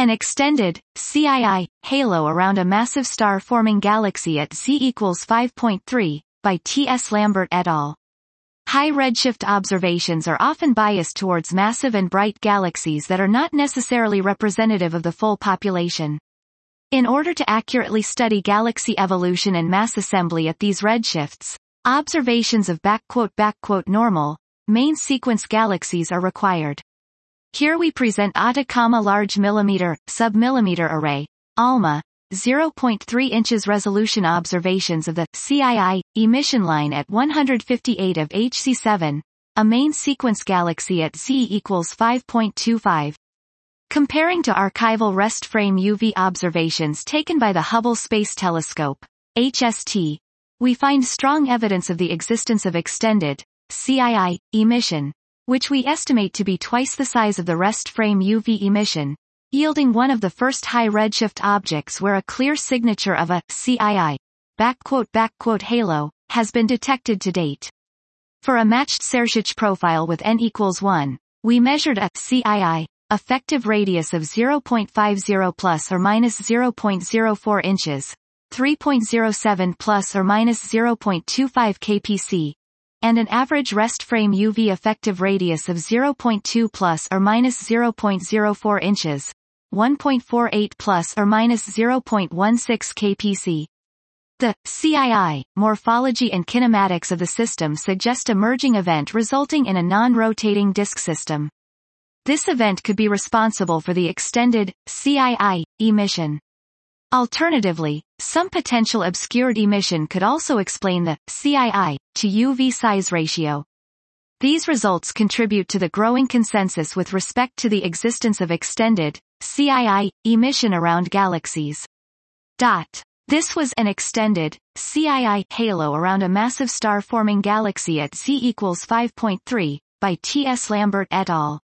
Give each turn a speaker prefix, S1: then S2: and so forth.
S1: An extended, CII, halo around a massive star-forming galaxy at Z equals 5.3, by T. S. Lambert et al. High redshift observations are often biased towards massive and bright galaxies that are not necessarily representative of the full population. In order to accurately study galaxy evolution and mass assembly at these redshifts, observations of "normal" main sequence galaxies are required. Here we present Atacama Large Millimeter, Submillimeter Array, ALMA, 0.3 inches resolution observations of the CII emission line at 158 of HC7, a main sequence galaxy at Z equals 5.25. Comparing to archival rest frame UV observations taken by the Hubble Space Telescope, HST, we find strong evidence of the existence of extended, CII, emission, which we estimate to be twice the size of the rest frame UV emission, yielding one of the first high redshift objects where a clear signature of a CII halo has been detected to date. For a matched Sérôtich profile with n equals 1, we measured a CII effective radius of 0.50 plus or minus 0.04 inches, 3.07 plus or minus 0.25 kpc, and an average rest frame UV effective radius of 0.2 plus or minus 0.04 inches, 1.48 plus or minus 0.16 kpc. The CII morphology and kinematics of the system suggest a merging event resulting in a non-rotating disk system. This event could be responsible for the extended CII emission. Alternatively, some potential obscured emission could also explain the CII to UV size ratio. These results contribute to the growing consensus with respect to the existence of extended CII emission around galaxies. This was an extended CII halo around a massive star-forming galaxy at Z equals 5.3 by T. S. Lambert et al.